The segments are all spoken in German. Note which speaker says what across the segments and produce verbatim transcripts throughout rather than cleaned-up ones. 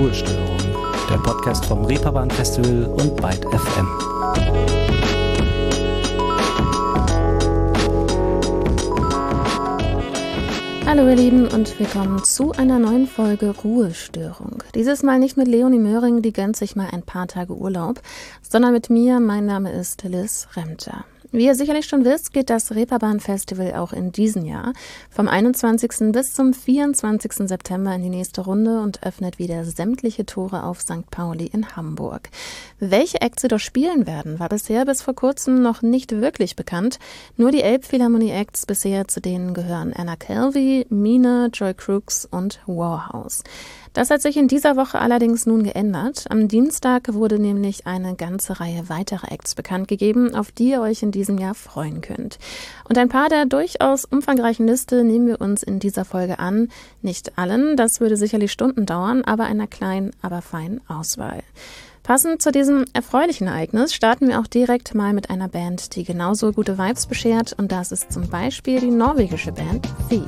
Speaker 1: Ruhestörung, der Podcast vom Reeperbahn Festival und Byte F M.
Speaker 2: Hallo ihr Lieben und willkommen zu einer neuen Folge Ruhestörung. Dieses Mal nicht mit Leonie Möhring, die gönnt sich mal ein paar Tage Urlaub, sondern mit mir. Mein Name ist Liz Remter. Wie ihr sicherlich schon wisst, geht das Reeperbahn Festival auch in diesem Jahr vom einundzwanzigsten bis zum vierundzwanzigsten September in die nächste Runde und öffnet wieder sämtliche Tore auf Sankt Pauli in Hamburg. Welche Acts sie dort spielen werden, war bisher bis vor kurzem noch nicht wirklich bekannt. Nur die Elbphilharmonie-Acts bisher, zu denen gehören Anna Calvi, Mine, Joy Crooks und Warhouse. Das hat sich in dieser Woche allerdings nun geändert. Am Dienstag wurde nämlich eine ganze Reihe weiterer Acts bekannt gegeben, auf die ihr euch in diesem Jahr freuen könnt. Und ein paar der durchaus umfangreichen Liste nehmen wir uns in dieser Folge an. Nicht allen, das würde sicherlich Stunden dauern, aber einer kleinen, aber feinen Auswahl. Passend zu diesem erfreulichen Ereignis starten wir auch direkt mal mit einer Band, die genauso gute Vibes beschert, und das ist zum Beispiel die norwegische Band Fee.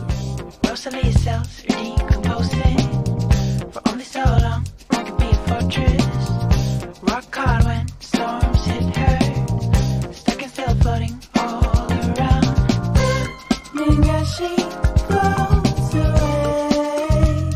Speaker 3: For only so long, we could be a fortress. Rock hard when storms hit her. Stuck and still floating all around. Ring as she floats away.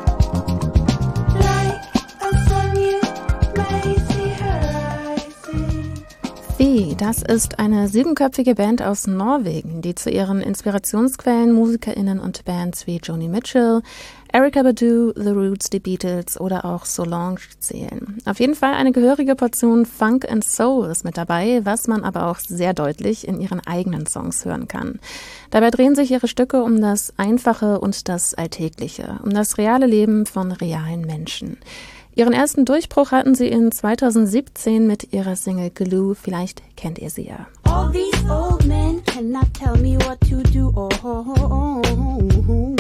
Speaker 3: Like a sun you may see her rising.
Speaker 2: Fee, das ist eine siebenköpfige Band aus Norwegen, die zu ihren Inspirationsquellen MusikerInnen und Bands wie Joni Mitchell, Erykah Badu, The Roots, die Beatles oder auch Solange zählen. Auf jeden Fall eine gehörige Portion Funk and Soul ist mit dabei, was man aber auch sehr deutlich in ihren eigenen Songs hören kann. Dabei drehen sich ihre Stücke um das Einfache und das Alltägliche, um das reale Leben von realen Menschen. Ihren ersten Durchbruch hatten sie in zweitausendsiebzehn mit ihrer Single Glue, vielleicht kennt ihr sie ja.
Speaker 3: All these old men cannot tell me what to do. Oh, oh, oh, oh.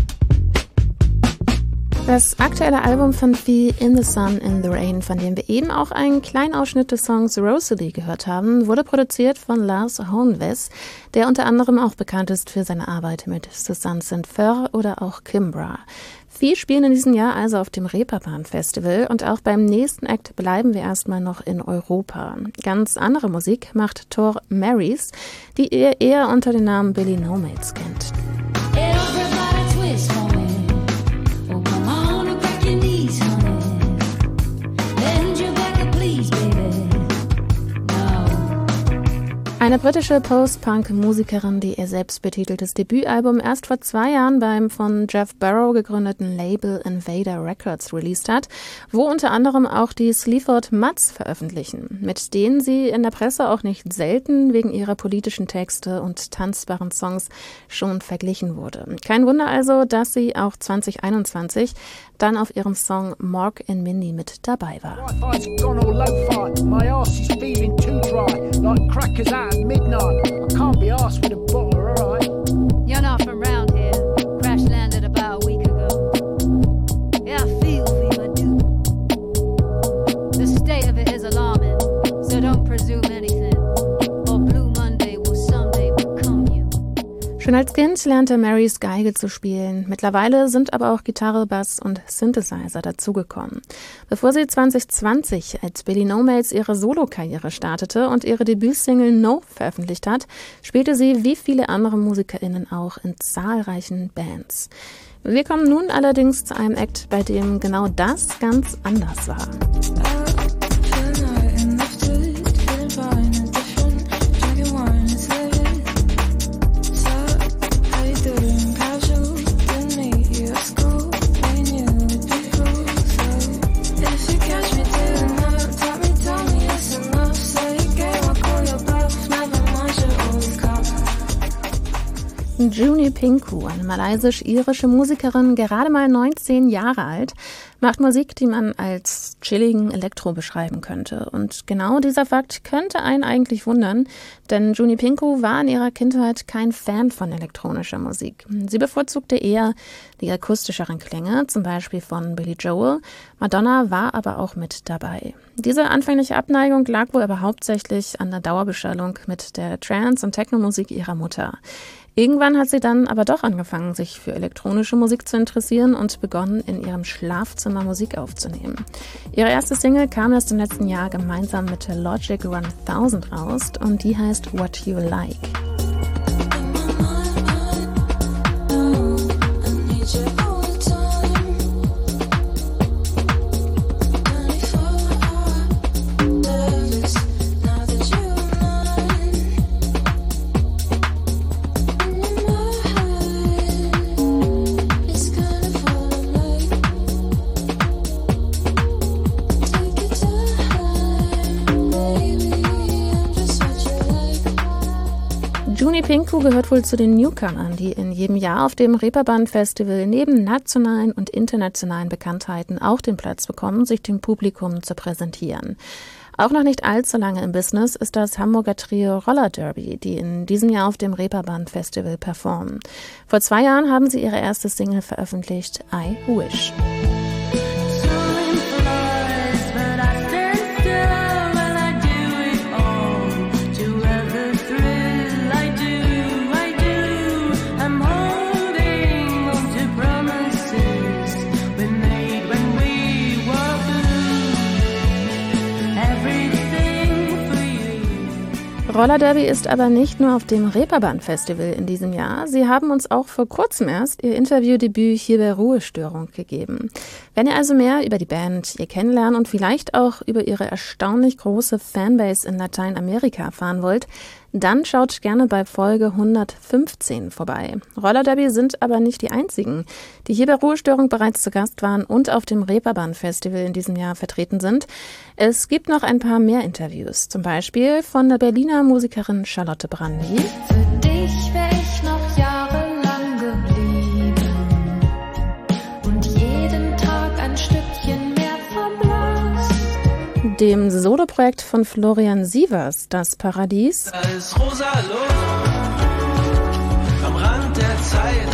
Speaker 2: Das aktuelle Album von Fee, In the Sun, In the Rain, von dem wir eben auch einen kleinen Ausschnitt des Songs Rosalie gehört haben, wurde produziert von Lars Hohenwes, der unter anderem auch bekannt ist für seine Arbeit mit Susanne Saint-Fer oder auch Kimbra. Fee spielen in diesem Jahr also auf dem Reeperbahn Festival, und auch beim nächsten Act bleiben wir erstmal noch in Europa. Ganz andere Musik macht Tor Marys, die ihr eher unter dem Namen Billy Nomads kennt. Eine britische Post-Punk-Musikerin, die ihr selbstbetiteltes Debütalbum erst vor zwei Jahren beim von Jeff Barrow gegründeten Label Invader Records released hat, wo unter anderem auch die Sleaford Mods veröffentlichen, mit denen sie in der Presse auch nicht selten wegen ihrer politischen Texte und tanzbaren Songs schon verglichen wurde. Kein Wunder also, dass sie auch zwanzig einundzwanzig dann auf ihrem Song Mork and Mindy mit dabei war.
Speaker 4: Midnight, I can't be arsed with a bottle, alright?
Speaker 5: You're not from round here. Crash landed about a week ago. Yeah, I feel for you, I do. The state of it is alarming, so don't presume anything. Or Blue Monday will someday become you.
Speaker 2: Schon als Kind lernte Marys Geige zu spielen. Mittlerweile sind aber auch Gitarre, Bass und Synthesizer dazugekommen. Bevor sie zwanzig zwanzig als Billy Nomads ihre Solokarriere startete und ihre Debütsingle No veröffentlicht hat, spielte sie wie viele andere MusikerInnen auch in zahlreichen Bands. Wir kommen nun allerdings zu einem Act, bei dem genau das ganz anders war. Juni Pinku, eine malaysisch-irische Musikerin, gerade mal neunzehn Jahre alt, macht Musik, die man als chilligen Elektro beschreiben könnte. Und genau dieser Fakt könnte einen eigentlich wundern, denn Juni Pinku war in ihrer Kindheit kein Fan von elektronischer Musik. Sie bevorzugte eher die akustischeren Klänge, zum Beispiel von Billy Joel. Madonna war aber auch mit dabei. Diese anfängliche Abneigung lag wohl aber hauptsächlich an der Dauerbeschallung mit der Trance- und Techno-Musik ihrer Mutter. Irgendwann hat sie dann aber doch angefangen, sich für elektronische Musik zu interessieren und begonnen, in ihrem Schlafzimmer Musik aufzunehmen. Ihre erste Single kam erst im letzten Jahr gemeinsam mit der Logic tausend raus und die heißt What You Like. Juni Pinku gehört wohl zu den Newcomern, die in jedem Jahr auf dem Reeperbahn-Festival neben nationalen und internationalen Bekanntheiten auch den Platz bekommen, sich dem Publikum zu präsentieren. Auch noch nicht allzu lange im Business ist das Hamburger Trio Roller Derby, die in diesem Jahr auf dem Reeperbahn-Festival performen. Vor zwei Jahren haben sie ihre erste Single veröffentlicht, I Wish. Roller Derby ist aber nicht nur auf dem Reeperbahn-Festival in diesem Jahr. Sie haben uns auch vor kurzem erst ihr Interviewdebüt hier bei Ruhestörung gegeben. Wenn ihr also mehr über die Band, ihr Kennenlernen und vielleicht auch über ihre erstaunlich große Fanbase in Lateinamerika erfahren wollt, dann schaut gerne bei Folge hundertfünfzehn vorbei. Roller Derby sind aber nicht die einzigen, die hier bei Ruhestörung bereits zu Gast waren und auf dem Reeperbahn-Festival in diesem Jahr vertreten sind. Es gibt noch ein paar mehr Interviews, zum Beispiel von der Berliner Musikerin Charlotte Brandy.
Speaker 6: Für dich wär ich noch jahrelang geblieben und jeden Tag ein Stückchen mehr verblasst.
Speaker 2: Dem Soloprojekt von Florian Sievers, Das Paradies.
Speaker 7: Da ist rosa Luft am Rand der Zeit,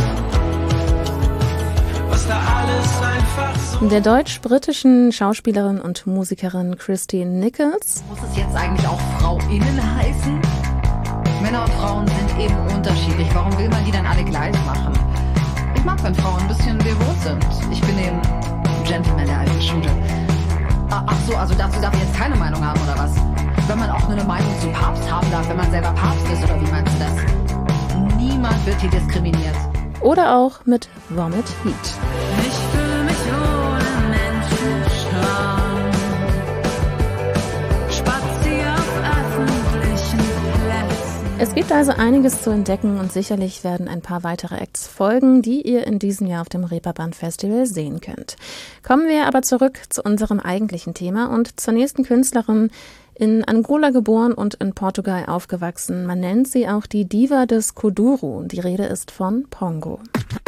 Speaker 7: was da alles einfach so.
Speaker 2: Der deutsch-britischen Schauspielerin und Musikerin Christine Nichols.
Speaker 8: Muss es jetzt eigentlich auch FrauInnen heißen? Männer und Frauen sind eben unterschiedlich. Warum will man die dann alle gleich machen? Ich mag, wenn Frauen ein bisschen devot sind. Ich bin eben Gentleman der alten Schule. Ach so, also dazu darf ich jetzt keine Meinung haben, oder was? Wenn man auch nur eine Meinung zum Papst haben darf, wenn man selber Papst ist, oder wie meinst du das? Niemand wird hier diskriminiert.
Speaker 2: Oder auch mit Vomit Heat.
Speaker 6: Ich fühle mich ohne Menschenschwarm. Spazier auf öffentlichen Plätzen.
Speaker 2: Es gibt also einiges zu entdecken und sicherlich werden ein paar weitere Acts folgen, die ihr in diesem Jahr auf dem Reeperbahn-Festival sehen könnt. Kommen wir aber zurück zu unserem eigentlichen Thema und zur nächsten Künstlerin. In Angola geboren und in Portugal aufgewachsen. Man nennt sie auch die Diva des Kuduro. Die Rede ist von Pongo.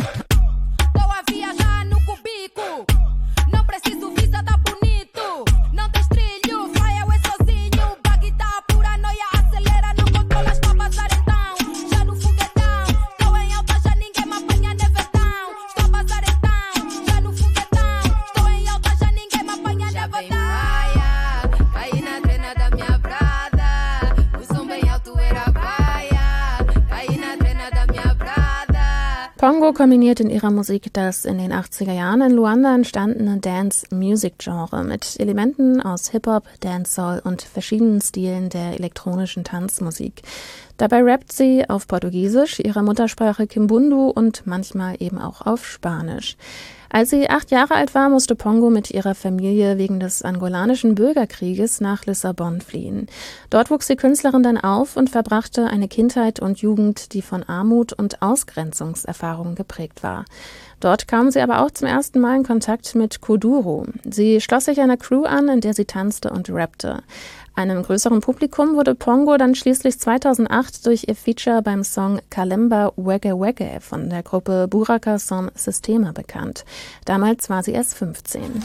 Speaker 2: Pongo kombiniert in ihrer Musik das in den achtziger Jahren in Luanda entstandene Dance-Music-Genre mit Elementen aus Hip-Hop, Dancehall und verschiedenen Stilen der elektronischen Tanzmusik. Dabei rappt sie auf Portugiesisch, ihrer Muttersprache Kimbundu und manchmal eben auch auf Spanisch. Als sie acht Jahre alt war, musste Pongo mit ihrer Familie wegen des angolanischen Bürgerkrieges nach Lissabon fliehen. Dort wuchs die Künstlerin dann auf und verbrachte eine Kindheit und Jugend, die von Armut und Ausgrenzungserfahrungen geprägt war. Dort kam sie aber auch zum ersten Mal in Kontakt mit Kuduro. Sie schloss sich einer Crew an, in der sie tanzte und rappte. Einem größeren Publikum wurde Pongo dann schließlich zweitausendacht durch ihr Feature beim Song Kalemba Wege Wege von der Gruppe Buraka Som Sistema bekannt. Damals war sie erst fünfzehn.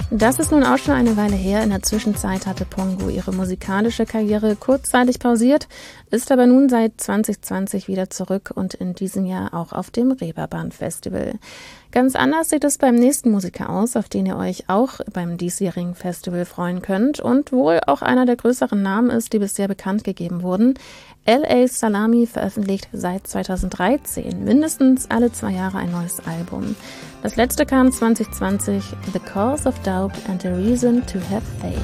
Speaker 2: Das ist nun auch schon eine Weile her. In der Zwischenzeit hatte Pongo ihre musikalische Karriere kurzzeitig pausiert, ist aber nun seit zwanzig zwanzig wieder zurück und in diesem Jahr auch auf dem Reeperbahn Festival. Ganz anders sieht es beim nächsten Musiker aus, auf den ihr euch auch beim diesjährigen Festival freuen könnt und wohl auch einer der größeren Namen ist, die bisher bekannt gegeben wurden. L A Salami veröffentlicht seit zweitausenddreizehn mindestens alle zwei Jahre ein neues Album. Das letzte kam zwanzig zwanzig, The Cause of Doubt and a Reason to Have Faith.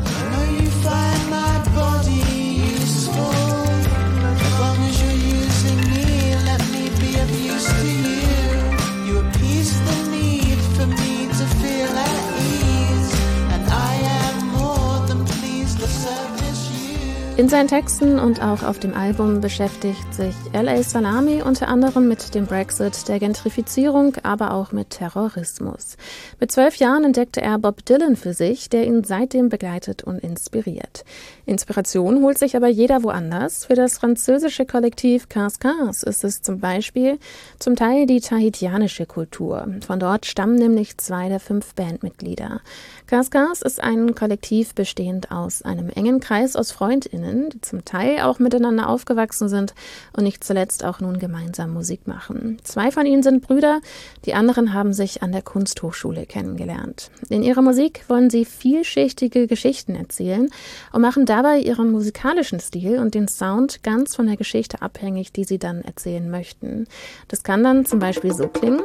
Speaker 2: In seinen Texten und auch auf dem Album beschäftigt sich L A Salami unter anderem mit dem Brexit, der Gentrifizierung, aber auch mit Terrorismus. Mit zwölf Jahren entdeckte er Bob Dylan für sich, der ihn seitdem begleitet und inspiriert. Inspiration holt sich aber jeder woanders. Für das französische Kollektiv Cas Cas ist es zum Beispiel zum Teil die tahitianische Kultur. Von dort stammen nämlich zwei der fünf Bandmitglieder. Cas Cas ist ein Kollektiv bestehend aus einem engen Kreis aus FreundInnen, die zum Teil auch miteinander aufgewachsen sind und nicht zuletzt auch nun gemeinsam Musik machen. Zwei von ihnen sind Brüder, die anderen haben sich an der Kunsthochschule kennengelernt. In ihrer Musik wollen sie vielschichtige Geschichten erzählen und machen dabei ihren musikalischen Stil und den Sound ganz von der Geschichte abhängig, die sie dann erzählen möchten. Das kann dann zum Beispiel so klingen.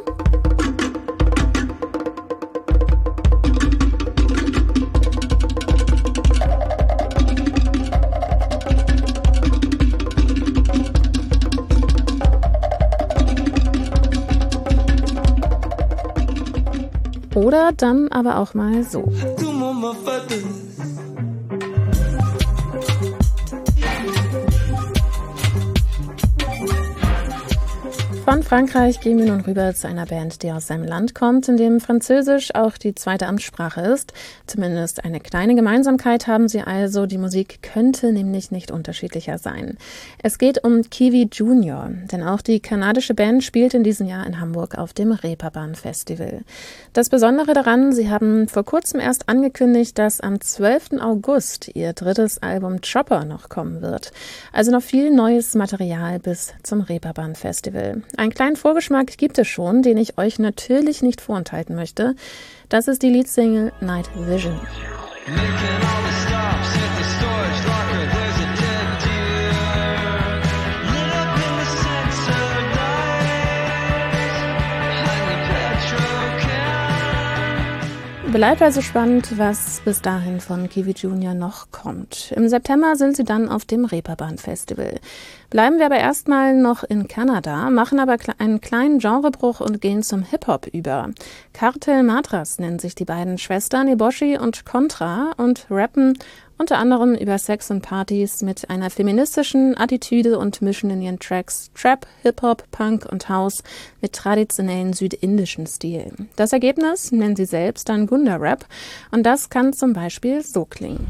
Speaker 2: Oder dann aber auch mal so. Von Frankreich gehen wir nun rüber zu einer Band, die aus seinem Land kommt, in dem Französisch auch die zweite Amtssprache ist. Zumindest eine kleine Gemeinsamkeit haben sie also. Die Musik könnte nämlich nicht unterschiedlicher sein. Es geht um Kiwi Junior, denn auch die kanadische Band spielt in diesem Jahr in Hamburg auf dem Reeperbahn Festival. Das Besondere daran, sie haben vor kurzem erst angekündigt, dass am zwölften August ihr drittes Album Chopper noch kommen wird. Also noch viel neues Material bis zum Reeperbahn Festival. Einen kleinen Vorgeschmack gibt es schon, den ich euch natürlich nicht vorenthalten möchte. Das ist die Leadsingle Night Vision. Bleibt also spannend, was bis dahin von Kiwi Junior noch kommt. Im September sind sie dann auf dem Reeperbahn Festival. Bleiben wir aber erstmal noch in Kanada, machen aber einen kleinen Genrebruch und gehen zum Hip-Hop über. Cartel Matras nennen sich die beiden Schwestern Eboshi und Contra und rappen unter anderem über Sex und Partys mit einer feministischen Attitüde und mischen in ihren Tracks Trap, Hip-Hop, Punk und House mit traditionellen südindischen Stil. Das Ergebnis nennen sie selbst dann Gunda-Rap und das kann zum Beispiel so klingen.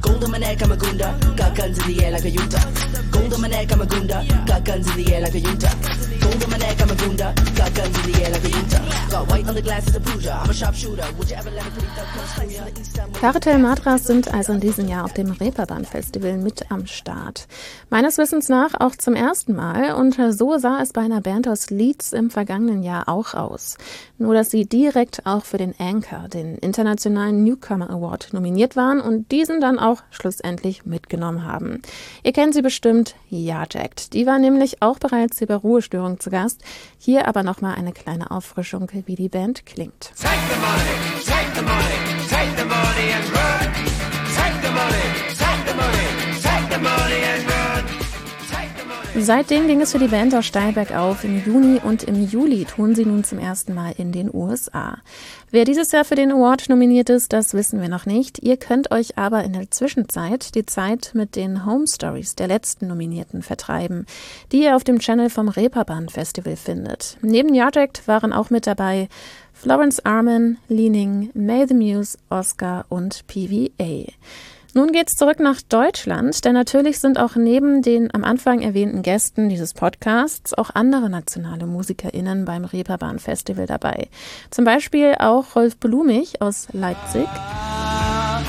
Speaker 2: Cartel Matras sind also in diesem Jahr auf dem Reeperbahn Festival mit am Start. Meines Wissens nach auch zum ersten Mal und so sah es bei einer Band aus Leeds im vergangenen Jahr auch aus. Nur dass sie direkt auch für den Anchor, den internationalen Newcomer Award, nominiert waren und diesen dann auch schlussendlich mitgenommen haben. Ihr kennt sie bestimmt, Yaject. Die war nämlich auch bereits hier bei Ruhestörung zu Gast. Hier aber nochmal eine kleine Auffrischung, wie die Band klingt.
Speaker 7: Take the money, take the money, take the money and run. Take the money, take the money, take the money and run. Take the money.
Speaker 2: Seitdem ging es für die Band auch steil bergauf. Im Juni und im Juli tun sie nun zum ersten Mal in den U S A. Wer dieses Jahr für den Award nominiert ist, das wissen wir noch nicht. Ihr könnt euch aber in der Zwischenzeit die Zeit mit den Home Stories der letzten Nominierten vertreiben, die ihr auf dem Channel vom Reeperbahn Festival findet. Neben Yaject waren auch mit dabei Florence Arman, Leaning, May the Muse, Oscar und P V A. Nun geht's zurück nach Deutschland, denn natürlich sind auch neben den am Anfang erwähnten Gästen dieses Podcasts auch andere nationale MusikerInnen beim Reeperbahn Festival dabei. Zum Beispiel auch Rolf Blumig aus Leipzig.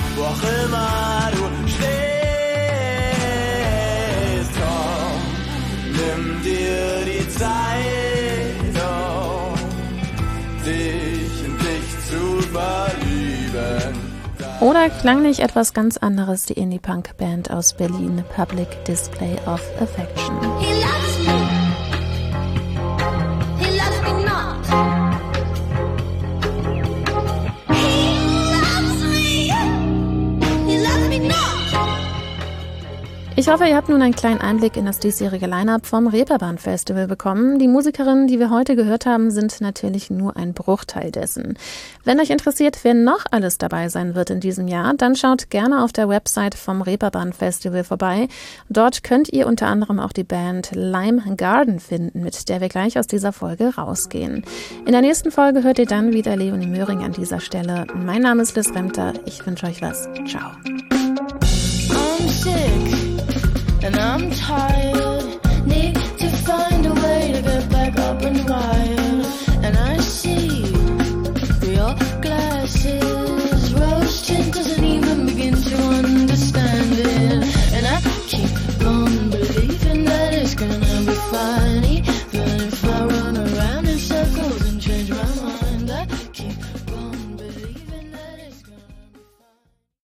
Speaker 7: wo auch immer du stehst. Komm, nimm dir die Zeit, um dich in dich zu verlieben.
Speaker 2: Oder klang nicht etwas ganz anderes die Indie-Punk-Band aus Berlin, Public Display of Affection?
Speaker 9: He loves me. He loves me not. He loves me. He loves me not.
Speaker 2: Ich hoffe, ihr habt nun einen kleinen Einblick in das diesjährige Line-Up vom Reeperbahn-Festival bekommen. Die Musikerinnen, die wir heute gehört haben, sind natürlich nur ein Bruchteil dessen. Wenn euch interessiert, wer noch alles dabei sein wird in diesem Jahr, dann schaut gerne auf der Website vom Reeperbahn-Festival vorbei. Dort könnt ihr unter anderem auch die Band Lime Garden finden, mit der wir gleich aus dieser Folge rausgehen. In der nächsten Folge hört ihr dann wieder Leonie Möhring an dieser Stelle. Mein Name ist Liz Remter. Ich wünsche euch was. Ciao.
Speaker 9: I'm sick and I'm tired. Need to find a way to get back up and wild. And I see your glasses, rose tint doesn't